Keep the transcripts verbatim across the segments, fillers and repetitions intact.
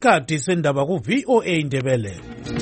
isikhathi sendaba ku V O A Indebele.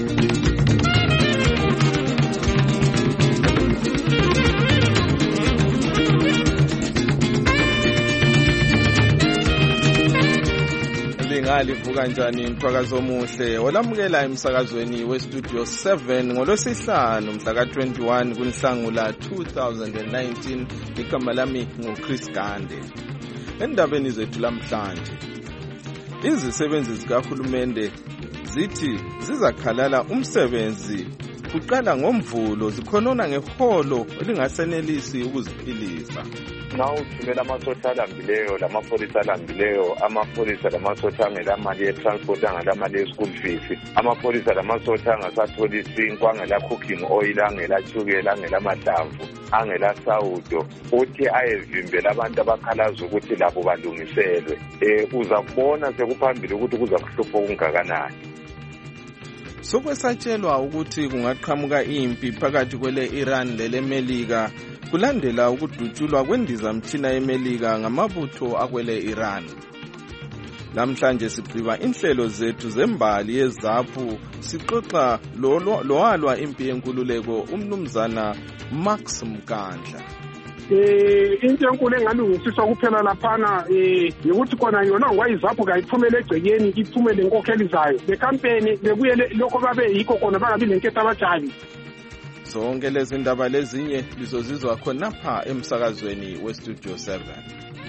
Livuka njani mthwakazi omuhle olamukela emsakazweni westudio seven ngolwesihlanu mhla ka twenty-one kuNhlangula two thousand nineteen. Igama lami nguChris Gande. Endabeni zethu lamhlanje, izisebenzi zikahulumende zithi zizakhalala umsebenzi kuqala ngomvulo zikhonona ngeholo elingasenelisi ukuziphilisa. Now uthumela amasosha alambileyo lamapholisa alambileyo, amapholisa lamasosha angela mali ye-transport angela mali ye-school fees, amapholisa lamasosha angasatholi isinkwa, angela cooking oil, angela tshukela, angela mahlamvu, angela sawudo, uthi ayevimbela abantu abakhalaza ukuthi labo balungiselwe. Eh uza kubona sekuphambili ukuthi kuza kuhlupha okungakanani. Sokwesatshelwa ukuthi kungaqhamuka impi phakathi kwele Iran lele Melika kulandela ukudutshulwa kwendizamthina yeMelika ngamabutho akwele Iran. Namhlanje sigqiba inhlelo zethu zembali yezaphu sixoxa lowalwa impi yenkululeko umnumzana Max Mkandla. Eh into enkulu engalungisiswa kuphela laphana eh ukuthi kona yona ngwayizapho kayiphumele egcekeni iphumele inkokheli zayo le campaign bekuye lokho babe yikho kona bangabi lenketho abajabi. Zonke lezi ndaba lezinye lizozizwa khonapha emsakazweni westudio seven.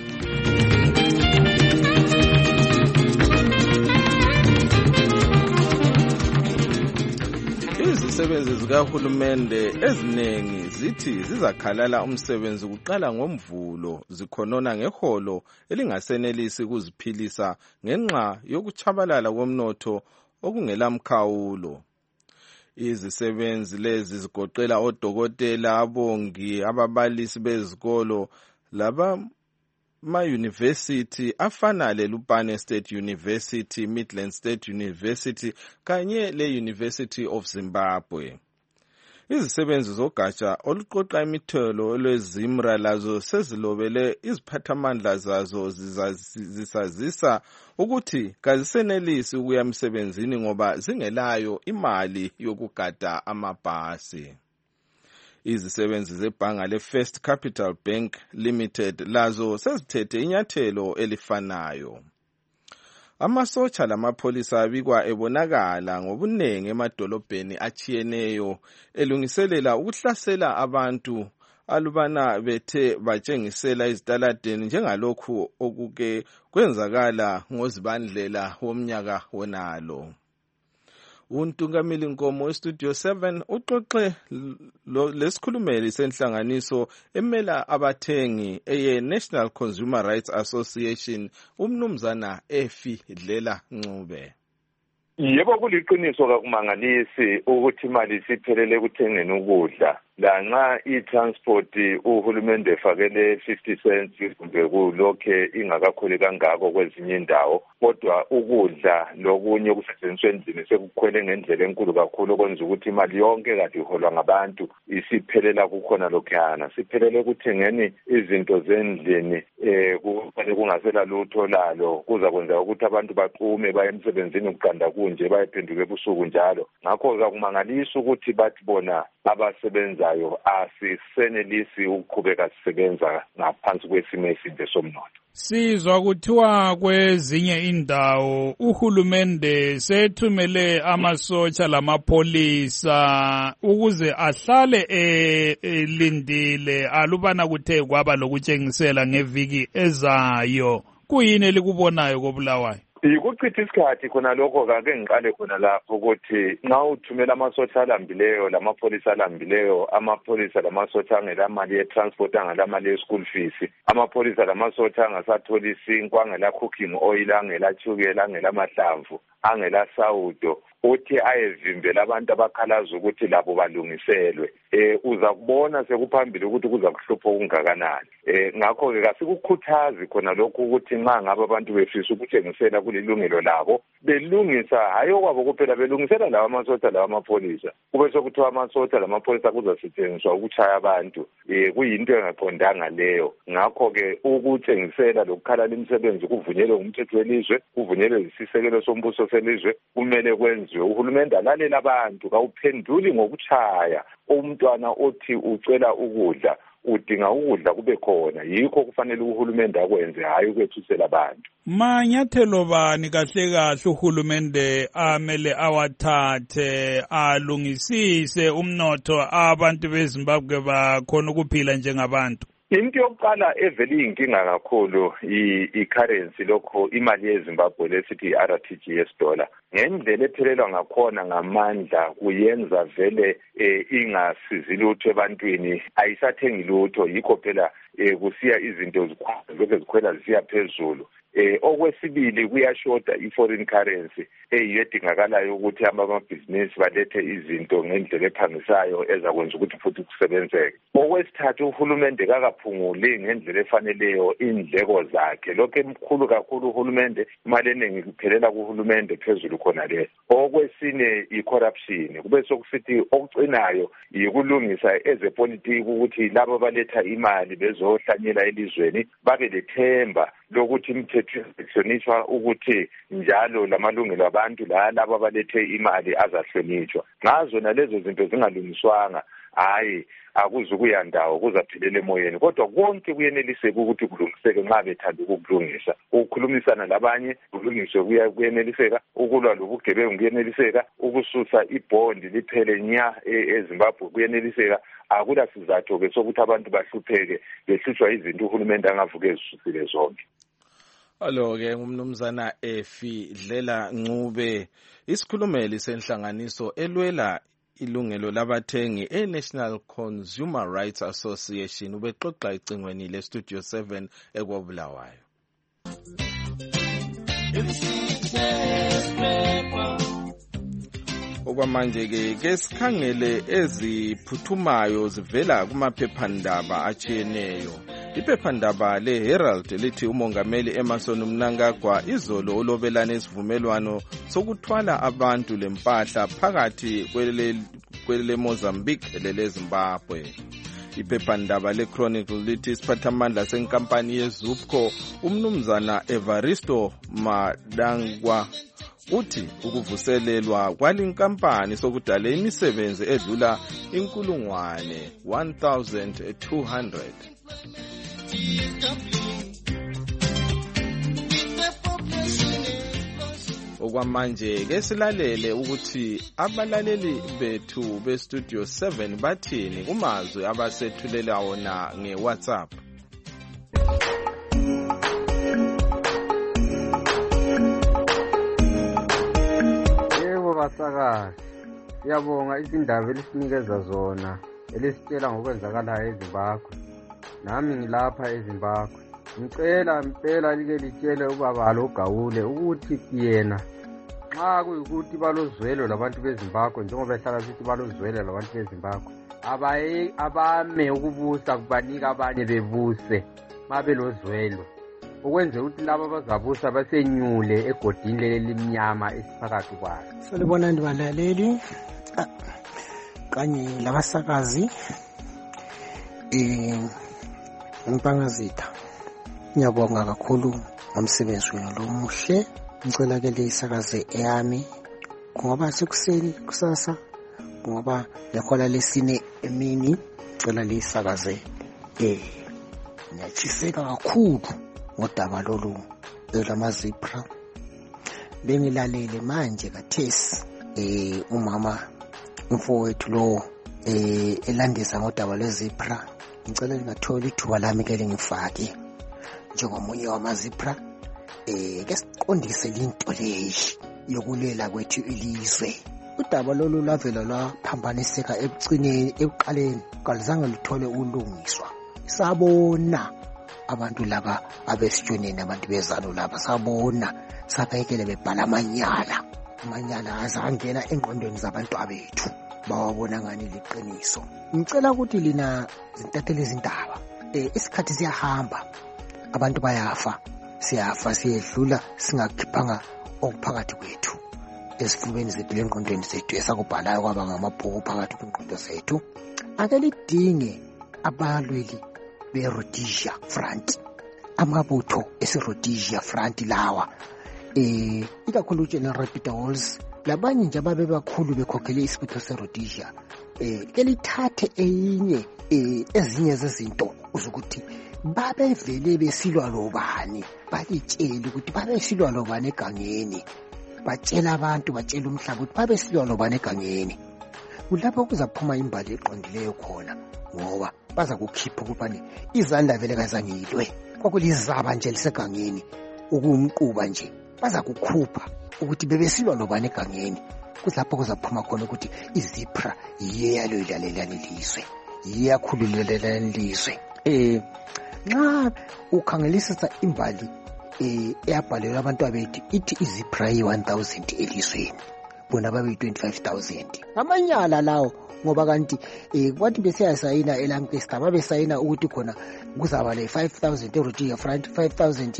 Izisebenzi zikahulumende eziningi zithi zizakhalala umsebenzi kuqala ngomvulo zikhonona ngeholo elingasenelisi ukuziphilisa ngenxa yokuchabalala komnotho okungelamkhawulo. Izisebenzi lezi zigoqela odokotela, abongi, ababalisi bezikolo, laba ma-university afana leLupane State University, Midland State University kanye le-University of Zimbabwe. Izisebenzi zogatsha oluqoqa imithelo lwezimra lazo sezilobele iziphathamandla zazo zisazisa ukuthi kazisenelisi ukuya emsebenzini ngoba zingelayo imali yokugada amabhasi. Izisebenzi zebhanga le-First Capital Bank Limited lazo sezithethe inyathelo elifanayo. Amasotsha lamapholisa abikwa ebonakala ngobunengi emadolobheni achiyeneyo elungiselela ukuhlasela abantu alubana bethe batshengisela izitaladeni njengalokhu okuke kwenzakala ngozibandlela womnyaka wonalo. Untungameli Nkomo westudio seven uxoxe lesikhulumeli senhlanganiso emela abathengi eye National Consumer Rights Association umnumzana Efi Dlela Ncube. Yebo kuliqiniso kakumangalisi ukuthi imali isiphelele ekuthengeni ukudla. Lanxa i-transport uhulumende efakele fifty cents kumbe kulokhe ingakakhuli kangako kwezinye indawo, kodwa ukudla lokunye okusetshenziswa endlini sekukhwele ngendlela enkulu kakhulu okwenza ukuthi imali yonke kade iholwa ngabantu isiphelela kukhona lokhana. Siphelele ekuthengeni izinto zendlini eh kufanele kungasela lutho lalo, kuza kwenza ukuthi abantu baqume baye emsebenzini kuqanda kunje bayephenduka ebusuku njalo. Ngakho kakumangalisa ukuthi bathi bona abasebenza asisenelisi ukuqhubeka sisebenza ngaphansi kwesimo eside somnotho. Sizwa kuthiwa kwezinye indawo uhulumende sethumele amasotsha lamapholisa ukuze ahlale elindile alubana kuthe kwaba lokutshengisela ngeviki ezayo. Kuyini elikubonayo koBulawayo? Ukuchitha isikhathi khona lokho kake ngiqale khona lapho ukuthi nxa uthumela amasotsha alambileyo lamapholisa alambileyo, amapholisa lamasotsha angela mali ye-transport angela mali ye-school fees, amapholisa lamasotsha angasatholi isinkwa, angela cooking oil, angela tshukela, angela mahlamvu, angela sawudo, uthi ayevimbela abantu abakhalaza ukuthi labo balungiselwe. Eh uza kubona sekuphambili ukuthi kuza kuhlupha okungakanani. Eh ngakho ke kasikukhuthazi khona lokho ukuthi nxa ngabe abantu befisa ukutshengisela kulilungelo labo belungisa hayo kwabo kuphela, belungisela lawa amasotsha lawa amapholisa kube sokuthiwa amasotsha lamapholisa kuzasetshenziswa ukuchaya abantu. Eh kuyinto engaqondanga leyo. Ngakho ke ukutshengisela lokukhalala imisebenzi kuvunyelwe ngumthetho welizwe, kuvunyelwe isisekelo sombuso selizwe kumele kwenziwe. Uhulumende alalela abantu, kawuphenduli ngokutshaya umntwana othi ucela ukudla, udinga ukudla kube khona. Yikho kufanele uhulumende akwenze, hayi ukwethusela abantu. Manyathelo bani kahle kahle uhulumende amele awathathe alungisise umnotho abantu beZimbabwe bakhona ukuphila njengabantu? Into yokuqala evele iyinkinga kakhulu i-currency lokho imali yeZimbabwe lesithi i-R T G S dollar. Ngendlela ethelelwa ngakhona ngamandla kuyenza vele ingasizi lutho ebantwini, ayisathengi lutho. Yikho phela kusiya izinto zikhwela zikhwela zisiya phezulu. Eh okwesibili kuyashoda i-foreign currency eyedingakalayo ukuthi amabhizinisi balethe izinto ngendlela ephangisayo ezakwenza ukuthi futhi kusebenzeke. Okwesithathu uhulumende kakaphunguli ngendlela efaneleyo indleko zakhe. Lokho emkhulu kakhulu uhulumende, imali eningi kuphelela kuhulumende phezulu khona le. Okwesine i-corruption. Kube sokusithi okucinayo yikulungisa ezepolitiki ukuthi labo baletha imali bezohlanyela elizweni babe lethemba lokuthi imithetho ihlonishwa, ukuthi njalo lamalungelo abantu la labo abalethe imali azahlonishwa. Ngazo nalezo zinto zingalungiswanga, hayi akuzukuya ndawo, kuzaphilela emoyeni. Kodwa konke kuyeneliseka ukuthi kulungiseke nxa bethanda ukukulungisa. Ukukhulumisana labanye kulungiswe kuyeneliseka, ukulwa lobugebengu kuyeneliseka, ukususa ibhondi liphele nya eZimbabwe kuyeneliseka. Akula sizatho ke sokuthi abantu bahlupheke behlutshwa izinto uhulumende angavuke ezisusile zonke. Alo ke ngumnumzana Efi Dlela Ncube, isikhulumeli senhlanganiso elwela ilungelo labathengi e-National Consumer Rights Association, ubexoxa icingweni le Studio seven ekwabulawayo. Okwamanje ke ke sikhangele eziphuthumayo zivela kumaphephandaba atshiyeneyo. Iphephandaba le-Herald lithi umongameli Emmerson Mnangagwa izolo ulobelane isivumelwano sokuthwala abantu lempahla phakathi kwele Mozambique lele Zimbabwe. Iphephandaba le-Chronicle lithi isiphathamandla senkampani yeZupco umnumzana Evaristo Madangwa uthi ukuvuselelwa kwalinkampani sokudala imisebenzi edlula inkulungwane one thousand two hundred. Okwamanje ke silalele ukuthi abalaleli bethu be Studio seven bathini kumazwi abasethulela wona ngeWhatsApp. Yebo basakazi, siyabonga izindaba elisinikeza zona elisitshela ngokwenzakalayo eZimbabwe. Nami ngilapha eZimbabwe. Ngicela impela like litshele ubaba lo Gawule ukuthi yena nxa kuyikuthi balozwelo labantu beZimbabwe, njengoba behlala sithi balozwelo labantu beZimbabwe, abaye abame ukubusa kubanika abanye bebuse mabelozwelo, ukwenza ukuthi laba bazabusa basenyule egodini lelimnyama esiphakathi kwayo. Salibona ndibalaleli kanye labasakazi eh Mpangazitha. Ngiyabonga kakhulu ngomsebenzi wenu lo muhle. Ngicela ke lesakaze eyami ngoba sekuseni kusasa ngoba lekhola lesine emini, ngicela lesakaze eh ngiyachiseka kakhulu ngodaba lolu lwamazipra. Bengilalele manje kathesi eh umama mfowethu lo eh elandisa ngodaba lwezipra. Ngicela ngingathola ithuba lami ke ngifake njengomunye wamazipra eh ke siqondise into leyi yokulela kwethu ilizwe. Udaba lolu lavela laphambaniseka ebucineni ekuqaleni kalizange luthole ulungiswa. Sabona abantu laba abesitshoneni, abantu bezalo laba sabona sabekele bebhala amanyala amanyala azangena engqondweni zabantu abethu bawabona ngani liqiniso. Ngicela ukuthi lina zintathele izindaba eh isikhathi siyahamba, abantu bayafa, siyafa siyedlula singakhiphanga okuphakathi kwethu esifubeni zethu lengqondweni zethu esakubhalayo kwaba ngamabhuku phakathi kwengqondo zethu. Ake lidinge abalweli be-Rhodesia Front, amabutho esi-Rhodesia Front lawa eh ikakhulu uGeneral Peter Walls labanye nje ababe bakhulu bekhokhele isibutho seRhodesia eh ke lithathe eyinye eh ezinye zezinto uzukuthi babe vele besilwa lobani balitshela ukuthi babe silwa lobani egangeni batshela abantu batshela umhlaba ukuthi babe silwa lobani egangeni kulapho kuzaphuma imbali eqondileyo khona ngoba baza kukhipha ukubani izandla vele kazangilwe kwakulizaba nje lisegangeni ukumquba nje baza kukhupha ukuthi bebesilwa lobani egangeni kulapho kuzaphuma khona ukuthi izipra yeyalo ilalelana lizwe iyakhululelana lizwe eh nxa ukhangelisisa imbali eh eyabhalelwa abantu abethi ithi izipra yi one thousand elizweni bona babe twenty-five thousand amanyala lawo ngoba kanti eh kwathi besiyasayina eLancaster babe sayina ukuthi khona kuzaba le five thousand eRhodesia front five thousand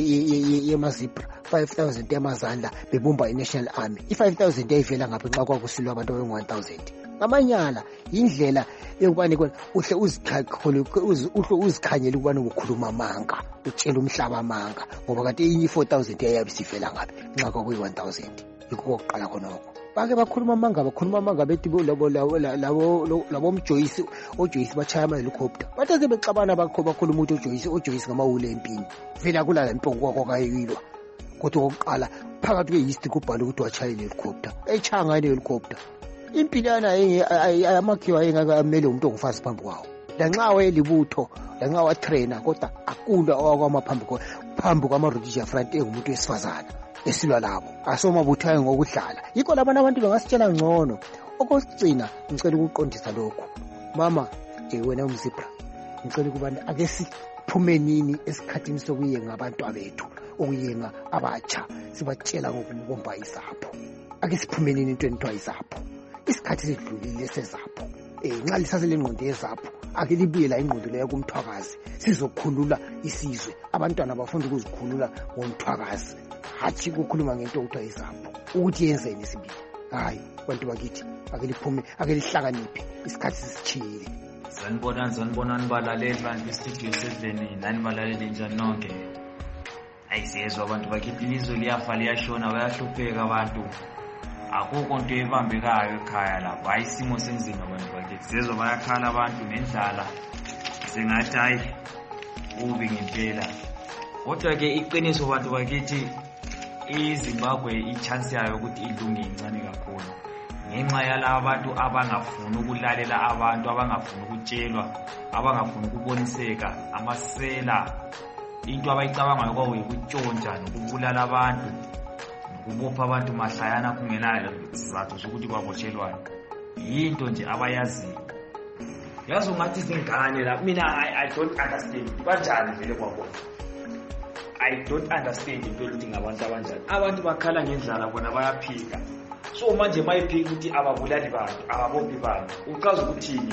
yemazipra five thousand yamazandla bebumba iNational Army i-five thousand yayivela ngapha nxa kwakusilwa abantu abe one thousand amanyala indlela ekubani khona uhle uzikhakhole uhle uzikhanyele ukubani ukukhuluma amanga utshela umhlaba amanga ngoba kanti inye four thousand yayabisifela ngapha nxa kwakuyi one thousand ikokuqala khonoko bake bakhuluma amanga bakhuluma amanga bethi labo labo labo umJoyce oJoyce bachaya ama helicopter bathe bexabana bakho bakhuluma ukuthi uJoyce uJoyce ngamawule empini vela kulala impongo kwakayilwa kodwa okokuqala phakathi kweEast kubhala ukuthi wachaya helicopter echanga ile helicopter impilana amakhiwa engakamele umuntu ongufazi phambi kwawo lanxa wayelibutho lanxa watrainer kodwa akunda okwamaphambi phambi kwamaRhodesia front engumuntu wesifazana esilwa labo asomabuthayo ngokudlala yikho labantu abantu bangasitshela ngcono okusicina ngicela ukuqondisa lokho mama eh wena umzipra ngicela ukubana ake siphume nini esikhathini sokuyenga abantu abethu okuyenga abatsha sibatshela ngokubomba izapho ake siphume nini into entwa izapho isikhathi sidlulile sezapho eh nxa lisasele ingqondo yezapho ake libuye la ingqondo leyo kumthwakazi sizokhulula isizwe abantwana bafunda ukuzikhulula ngomthwakazi hathi ukukhuluma ngento okuthiwa izapho ukuthi yenzeni isibili hayi bantu bakithi ake liphume ake lihlakaniphe isikhathi sisichiyile sanibona sanibona nibalaleli bantu studio seven nani balaleli njani nonke ayizezwe abantu bakithi ilizwe liyafa liyashona bayahlupheka abantu akukho nto ebambekayo ekhaya lapho ayisimo senzima abantu bakithi sezwe bayakhala abantu nendlala sengathi hayi ubi ngempela kodwa ke iqiniso bantu bakithi iZimbabwe ichance yayo ukuthi ilunge incane kakhulu ngenxa yalabo abantu abangafuni ukulalela abantu abangafuni ukutshelwa abangafuni ukuboniseka amasela into abayicabangayo kwawo ukutshontsha nokubulala abantu ukubopha abantu mahlayana kungenayo sizathu sokuthi babotshelwane yinto nje abayaziyo yazi ungathi izingane la mina I, I don't understand kanjani vele kwabona I don't understand into ukuthi ngabantu abanjani abantu bakhala ngendlala bona bayaphika so manje mayiphika ukuthi ababulali bantu ababophi bantu uchaza ukuthini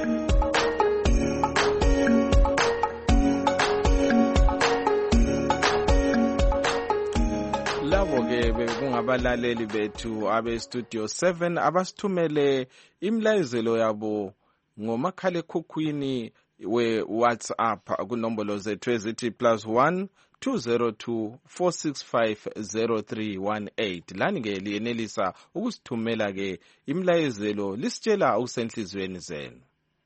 labo ke bekungabalaleli bethu abe studio seven abasithumele imlayezelo yabo ngomakhalekhukhwini we WhatsApp kunombolo zethu ezithi plus one two zero two four six five zero three one eight lani ke liyenelisa ukusithumela ke imlayezelo lisitshela usenhlizweni zenu.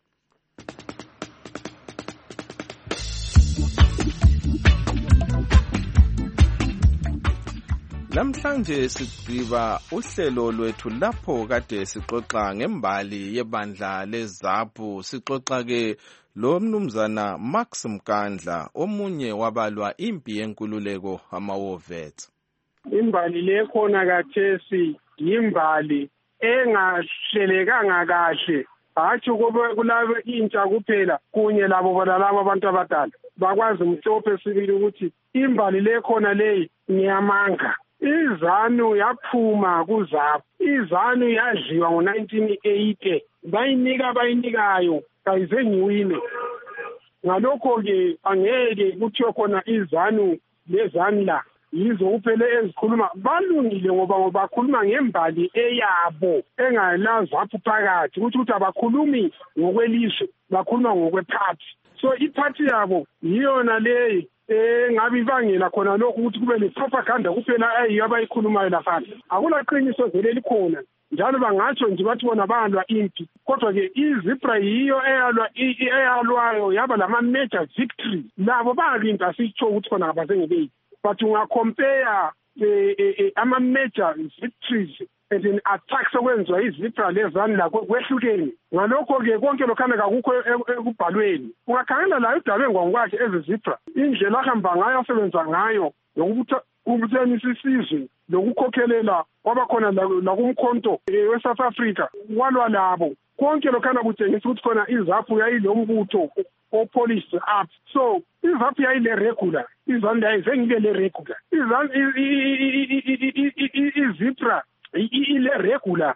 Namhlanje sigqiba uhlelo lwethu lapho kade sixoxa ngembali yebandla leZAPU sixoxa ke lo mnumzana Max Mkandla omunye wabalwa impi yenkululeko amaWovets. Imbali le khona kathesi yimbali engahlelekanga kahle hathi kube kulabo intsha kuphela kunye labo balabo abantu abadala bakwazi umhlophe sibili ukuthi imbali le khona leyi ngiyamanga. IZANU yaphuma kuZAPU iZANU yadliwa ngo nineteen eighty bayinika bayinikayo kayize ngiwine ngalokho ke angeke kuthiwe khona iZANU leZANU la yizo kuphela ezikhuluma balungile ngoba ngoba bakhuluma ngembali eyabo engala ZAPU phakathi ukuthi ukuthi abakhulumi ngokwelizwe bakhuluma ngokwephathi so iphathi yabo yiyona leyi eh ngabe ibangela khona lokho ukuthi kube le-propaganda kuphela ayiyo abayikhulumayo laphana. Akulaqiniso vele likhona njalo bangatsho nje bathi bona balwa impi, kodwa-ke i-Zipra yiyo eyalwa eyalwayo yaba lama-major victory. Labo balinda asitsho ukuthi khona abazengibeki, but ungacompare ama-major victories and then attacks okwenziwa i-Zipra lezani lakho kwehlukene. Ngalokho-ke konke lokhana kakukho ekubhalweni. Ungakhangela la udalwe ngokwakhe eze-Zipra, indlela ahamba ngayo asebenza ngayo ukubuthanisa isizwe lokukhokhelela kwabakhona lakumkhonto we-South Africa walwa labo. Konke lokhana kutshengisa ukuthi khona iZAPU yayilombutho o-police up. So iZAPU yayile-regular, izani yayizengibe le-regular. iZipra ile-regular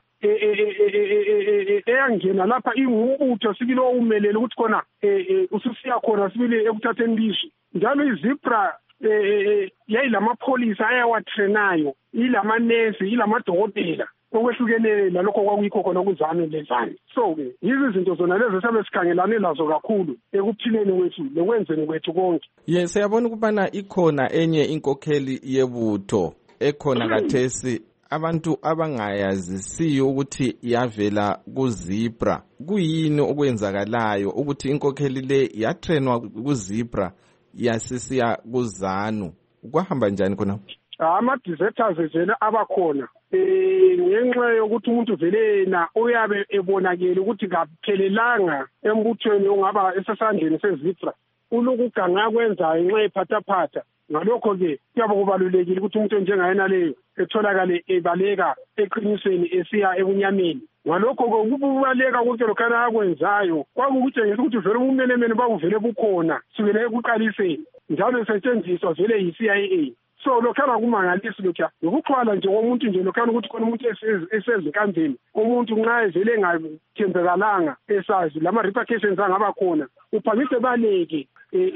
eyangena lapha ingumbutho sibili owumelele ukuthi khona ususiya khona sibili ekuthatheni lizwi. Njalo iZipra yayilamapholisa ayawatrenayo, ilamanesi, ilamadokotela okwehlukenele nalokho kwakuyikho khona kuzane lezane. So-ke yizi zinto zona lezi sabe sikhangelane nazo kakhulu ekuphileni kwethu lokwenzeni kwethu konke. Yes, siyabona ukubana ikhona enye inkokheli yebutho ekhona kathesi abantu abangayazisiyo ukuthi yavela kuZipra. Kuyini okwenzakalayo ukuthi inkokheli le yatrenwa kuZipra yasisiya kuZANU? Kwahamba njani khona? Ama-deserters vele abakhona eh ngenxa yokuthi umuntu vele na uyabe ebonakele ukuthi kaphelelanga embuthweni ongaba esesandleni seZipra, ulukuganga kwenzayo nxa ephathaphatha. Ngalokho-ke kuyaba kubalulekile ukuthi umuntu njengayena leyo etholakale ebaleka eqinisweni esiya ebunyameni. Ngalokho-ke ukubaleka konke lokhana akwenzayo kwakukutshengisa ukuthi vele ubumenemene bakuvele bukhona sukela ekuqaliseni, njalo esetshenziswa vele yi-C I A. So lokhana kumangalisi lokho ukuxhwala nje komuntu nje lokhana ukuthi khona umuntu esezinkandeni, umuntu nxa evele engathembekalanga esazi lama repercussions angaba khona uphangise baleke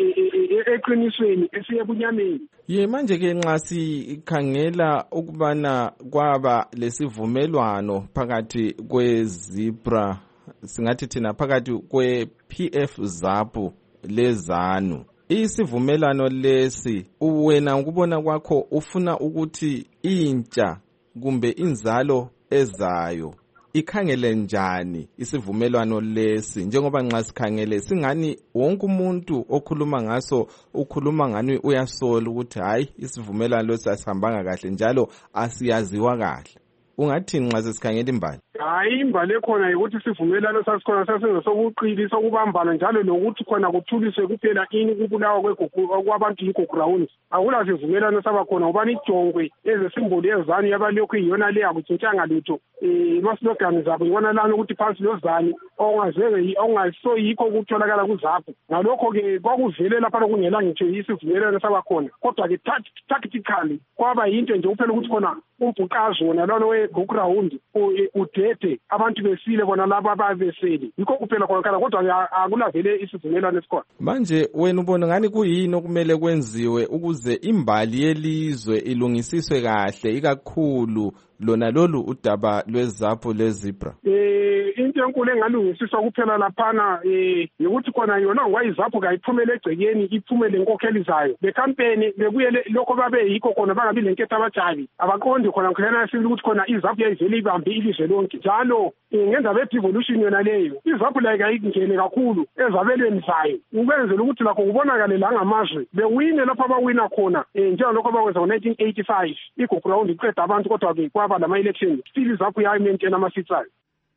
eqinisweni esiye bunyameni. Ye manje ke nxa sikhangela ukubana kwaba lesivumelwano phakathi kweZipra, singathi thina phakathi kwe-P F ZAPU leZANU, isivumelwano lesi uwena ukubona kwakho ufuna ukuthi intsha kumbe inzalo ezayo ikhangele njani isivumelwano lesi, njengoba nxa sikhangele singani wonke umuntu okhuluma ngaso ukhuluma ngani uyasola ukuthi hayi isivumelwano lesi asihambanga kahle njalo asiyaziwa kahle? Ungathi nxa sesikhangela imbali? Hayi, imbali ekhona ukuthi isivumelwano sasikhona sasenza sokuqilisa ukubambana njalo nokuthi khona kuthuliswe kuphela ini kubulawa kwegugu kwabantu yikho grounds. Akula sivumelwano sabakhona ubani ijongwe ezesimboli yezanu yabalokhu iyona le akutshintshanga lutho eh maslogani zabo ibona lana ukuthi phansi lozani ongazeke ongayiso yikho ukutholakala kuZAPU. Ngalokho-ke kwakuvele lapha kungela ngitsho isivumelwano sabakhona, kodwa-ke tactically kwaba yinto nje kuphela ukuthi khona umbhuqazo wona lona we-ground udede abantu besile bona laba ababeseli yikho kuphela khona, kodwa akulavele isivumelwano esikhona. Manje wena ubona ngani kuyini okumele kwenziwe ukuze imbali yelizwe ilungisiswe kahle, ikakhulu lona lolu udaba lweZAPU leZipra? Eh into enkulu engalungisiswa kuphela laphana eh ukuthi khona yona wayiZAPU kayiphumele egcekeni, iphumele inkokheli zayo le-campaign bebuye lokho babe yikho khona bangabi lenketho abajabi abaqondi khona khona sibili ukuthi khona iZAPU yayivele ibambe ilizwe lonke. Njalo ngenza be-devolution yona leyo iZAPU la kayingene kakhulu ezabelweni zayo ukwenzela ukuthi lakho kubonakale la ngamazwe bewine lapho abawina khona njengalokho abakwenza ngo-nineteen eighty-five i-ground iqeda abantu, kodwa-ke kwaba lama-election still iZAPU yayimaintain ama-seats ayo.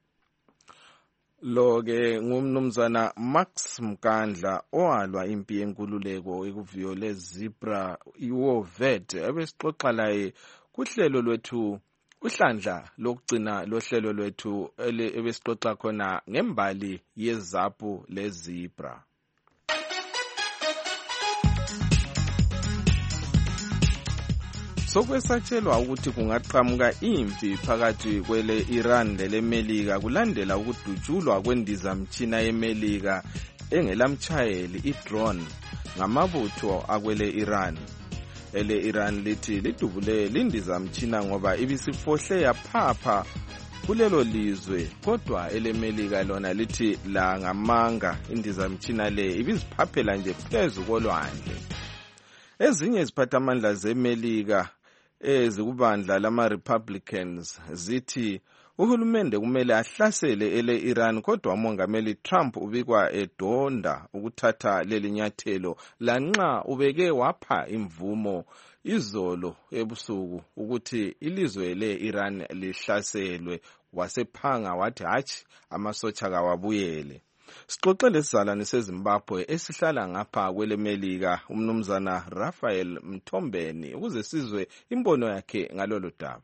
Lo-ke ngumnumzana Max Mkandla owalwa impi yenkululeko ekuviyo leZipra iWovet, ebesixoxa laye kuhlelo lwethu uhlandla lokugcina lohlelo lwethu ebesixoxa khona ngembali yeZAPU leZipra. Sokwesatshelwa ukuthi kungaqhamuka impi phakathi kwele Iran leleMelika kulandela ukudutshulwa kwendizamtshina yeMelika engelamtshayeli i-drone ngamabutho akwele Iran. Ele Iran lithi lidubule lindizamtshina ngoba ibisifohle yaphapha kulelo lizwe, kodwa eleMelika lona lithi la ngamanga indizamtshina le ibiziphaphela nje phezu kolwandle. Ezinye iziphathamandla zeMelika ezikubandla lama-Republicans zithi uhulumende kumele ahlasele ele Iran, kodwa umongameli Trump ubikwa edonda ukuthatha leli nyathelo lanxa ubeke wapha imvumo izolo ebusuku ukuthi ilizwe le Iran lihlaselwe, wasephanga wathi hatshi amasotsha kawabuyele. Sixoxele isizalwane seZimbabwe esihlala ngapha kwele Melika, umnumzana Raphael Mthombeni, ukuze sizwe imbono yakhe ngalolu daba.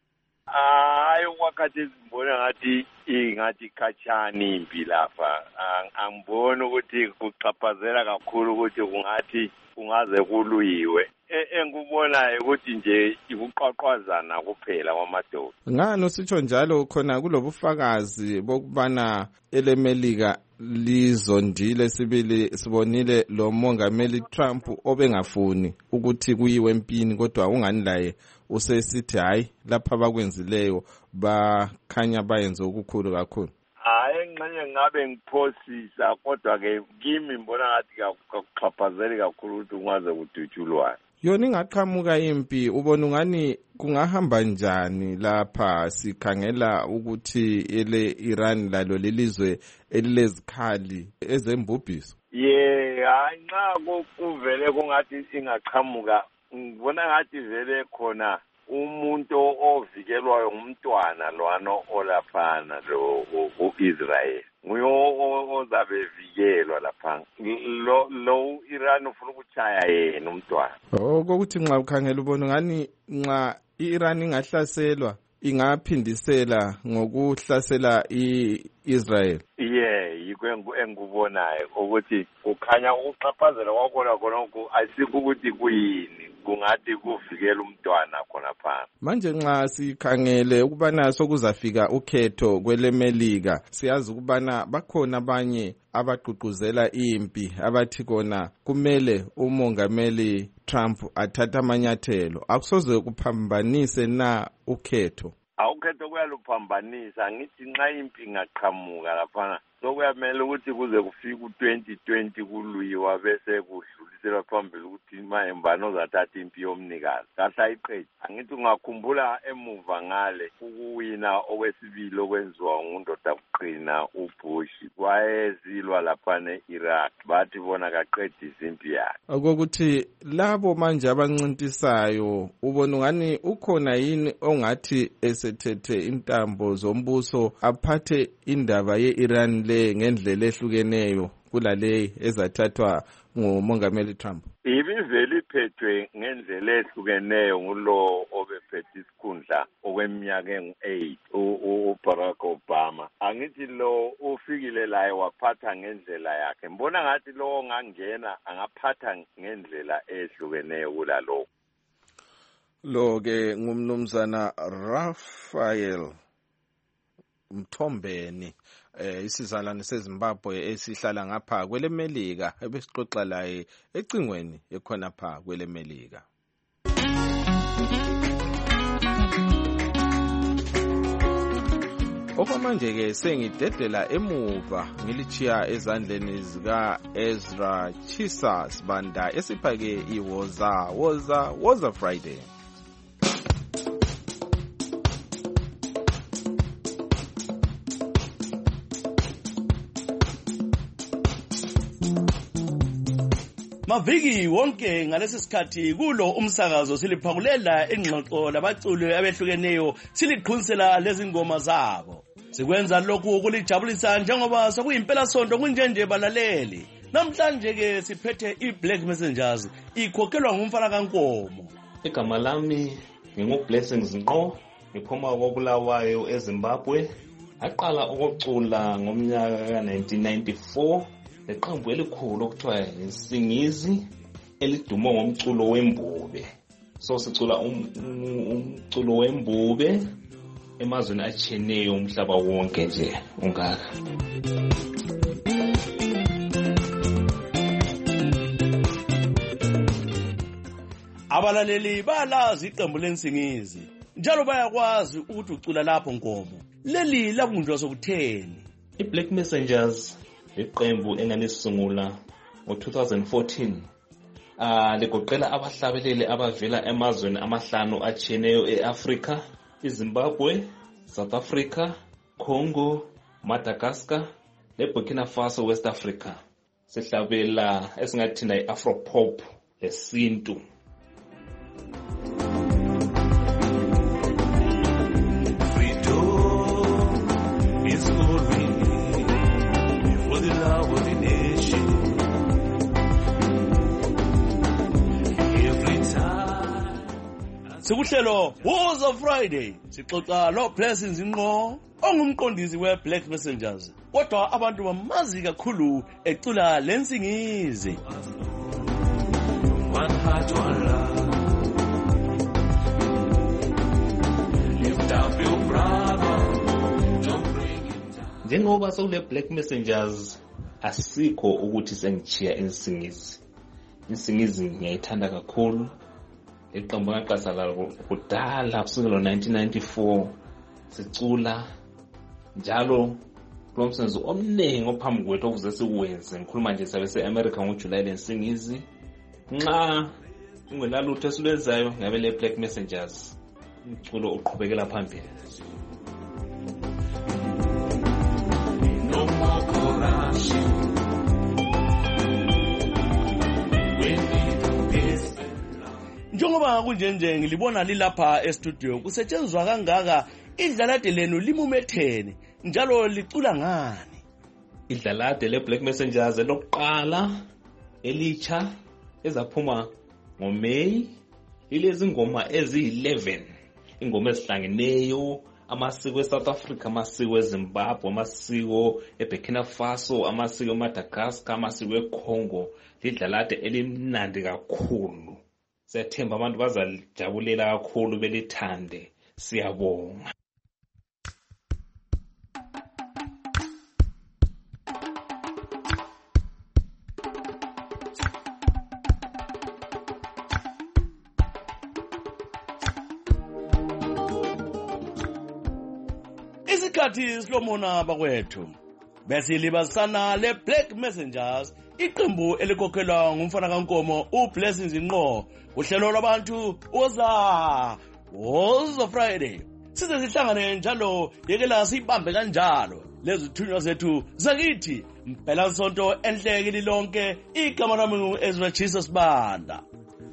Hayi wakati ngibona ngathi ingathi khatshani impi lapha, angiboni ukuthi kuxhaphazela kakhulu ukuthi kungathi kungaze kuluyiwe. Engikubonayo ukuthi nje ikuqaqwazana kuphela kwamadoda. Ngani usitsho njalo? Khona kulobufakazi bokubana ele Melika lizondile sibili sibonile lo mongameli Trump obengafuni ukuthi kuyiwe empini, kodwa ungani laye usesithi hayi lapha bakwenzileyo bakhanya bayenze okukhulu kakhulu. Hayi engxenye ngabe ngiphosisa, kodwa ke kimi mbona ngathi kakuxhaphazeli kakhulu ukuthi ungaze kudutshulwane. Yona ingaqhamuka impi, ubona ungani kungahamba njani lapha sikhangela ukuthi ele Iran lalo lelizwe elilezikhali ezembubhiso? Ye, hayi nxa kuvele kungathi ingaqhamuka, ngibona ngathi vele khona umuntu ovikelwayo ngumntwana lwano olaphana lo u-Israel. Nguye ozabe vikelwa lapha. Lo lo Iran ufuna ukuchaya yena umntwana. Oh, kokuthi nxa ukhangela ubona ngani nxa iIran ingahlaselwa ingaphindisela ngokuhlasela iIsrael. Yeah, yikho engikubonayo ukuthi kukhanya ukuxhaphazela kwakhona khonokho asikho ukuthi kuyini, kungathi kuvikela umntwana khona phansi. Manje nxa sikhangele ukubana sokuzafika ukhetho kwele Melika, siyazi ukubana bakhona abanye abagqugquzela impi abathi kona kumele umongameli Trump athathe amanyathelo. Akusoze kuphambanise na ukhetho? Awukhetho kuyaluphambanisa, ngithi nxa impi ingaqhamuka laphana sokuyamele ukuthi kuze kufika u-twenty twenty kuluyiwa bese kudluliselwa phambili ukuthi manje mbani ozathatha impi yomnikazi kahle ayiqedi. Angithi ungakhumbula emuva ngale ukuwina okwesibili okwenziwa ngundoda kuqina uBush, wayezilwa laphana e-Iraq, bathi bona kaqedisa impi yakhe. Okokuthi labo manje abancintisayo ubona ngani ukhona yini ongathi esethethe intambo zombuso aphathe indaba ye-Iran le ngendlela ehlukeneyo kulale ezathathwa ngumongameli Trump? Ibivele iphethwe ngendlela ehlukeneyo ngulo obephethe isikhundla okweminyaka engu-eight uBarack Obama. Angithi lo ufikile laye waphatha ngendlela yakhe. Mbona ngathi lo ongangena angaphatha ngendlela ehlukeneyo kulalo. Lo ke ngumnumzana Raphael Mthombeni, eh isizalwane seZimbabwe esihlala ngapha kwele Melika, ebesixoxa laye ecingweni ekhona pha kwele Melika. Okwamanje ke sengidedela emuva ngilichiya ezandleni zika Ezra Chisa Sibanda esiphake iwoza woza woza Friday. Maviki wonke ngalesi sikhathi kulo umsakazo siliphakulela ingxoxo labaculi abehlukeneyo siliqhunisela lezi ngoma zabo. Sikwenza lokhu ukulijabulisa njengoba sokuyimpela sonto kunjenje balaleli. Namhlanje ke siphethe iBlack Messengers ikhokhelwa ngumfana kaNkomo. Igama lami nginguBlessings Nqo, ngiphuma koBulawayo eZimbabwe. Aqala ukucula ngomnyaka ka nineteen ninety-four. Leqembu elikhulu okuthiwa iSingizi eliduma ngomculo wembube. So sicula umculo wembube emazweni atshiyeneyo umhlaba wonke nje ungaka. Abalaleli balazi iqembu leNsingizi njalo bayakwazi ukuthi ucula lapho Nkomo. Leli labunjwa sokutheni. iBlack Messengers iqembu enganisungula ngo two thousand fourteen. uh, ligoqela abahlabeleli abavela emazweni amahlanu atshiyeneyo e-Afrika, iZimbabwe, South Africa, Congo, Madagascar, leBurkina Faso, West Africa. Sihlabela esingathina i-Afropop lesintu. Sikuhlelo Woza Friday sixoxa lo Blessings Ngqo ongumqondisi we-Black Messengers kodwa abantu bamazi kakhulu ecula lensingizi. One heart, one love. Lift up your brother, don't bring him down. Njengoba sokule Black Messengers asikho ukuthi sengichiya insingizi. Insingizi ngiyayithanda kakhulu. Iqembu ngaqasala kudala kusukela nineteen ninety-four sicula njalo Blomsons omningi ophambi kwethu okuze siwenze ngikhuluma nje sabe se-America ngoJuly lensingizi nxa ungenalutho esilwenzayo ngabe le Black Messengers umculo uqhubekela phambili. No more corruption. Njengoba kunjenje ngilibona lilapha e-studio kusetshenzwa kangaka idlalade lenu limumethene njalo licula ngani? Idlalade le-Black Messengers lokuqala elicha ezaphuma ngoMay ilezi ngoma eziyi-eleven ingoma ezihlangeneyo amasiko eSouth Africa, amasiko eZimbabwe, amasiko eBurkina Faso, amasiko eMadagascar, amasiko eCongo. Lidlalade elimnandi kakhulu. Siyathemba abantu bazajabulela kakhulu belithande. Siyabonga. Isikhathi silomona bakwethu bese libasana le Black Messengers iqembu elikhokhelwa ngumfana kaNkomo uBlessings Ngqo uhlelo lwabantu Woza Woza Friday. Size sihlangane njalo yekela sibambe kanjalo lezithunywa zethu zakithi impela sonto enhleke lilonke igama lami ngu-Ezra Jesus Banda.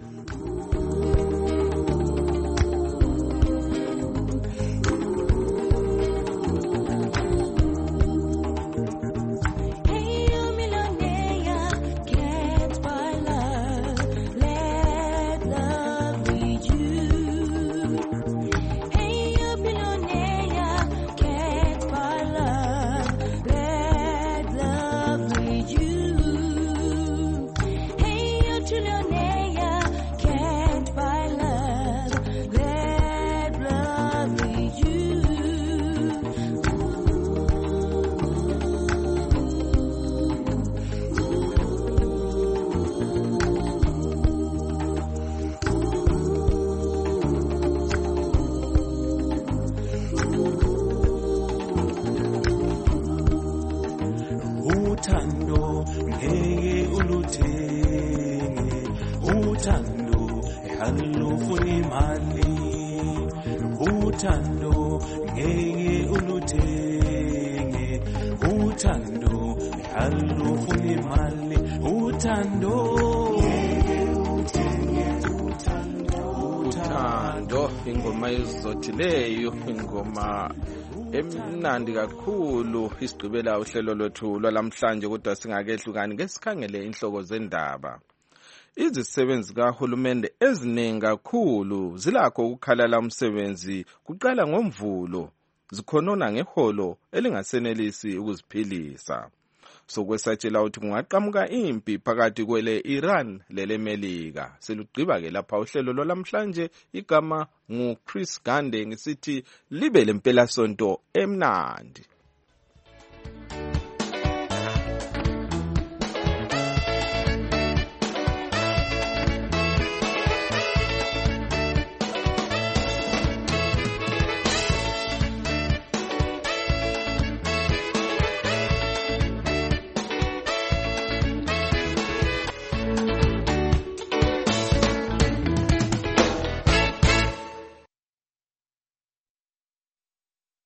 Uthando ngeke uluthenge, uthando halufuni imali, uthando ngeke uluthenge, uthando halufuni imali, uthando uthando ingoma izothileyo ingoma emnandi kakhulu isigqibela uhlelo lwethu lwalamhlanje kodwa singakehlukani ngesikhangele inhloko zendaba. Izisebenzi kahulumende eziningi kakhulu zilakho ukukhalala umsebenzi kuqala ngoMvulo zikhonona ngeholo elingasenelisi ukuziphilisa. Sokwesatshela ukuthi kungaqhamuka impi phakathi kwele Iran lele Melika. Selugqiba ke lapha uhlelo lwalamhlanje igama ngu Chris Gande ngisithi libe lempela sonto emnandi.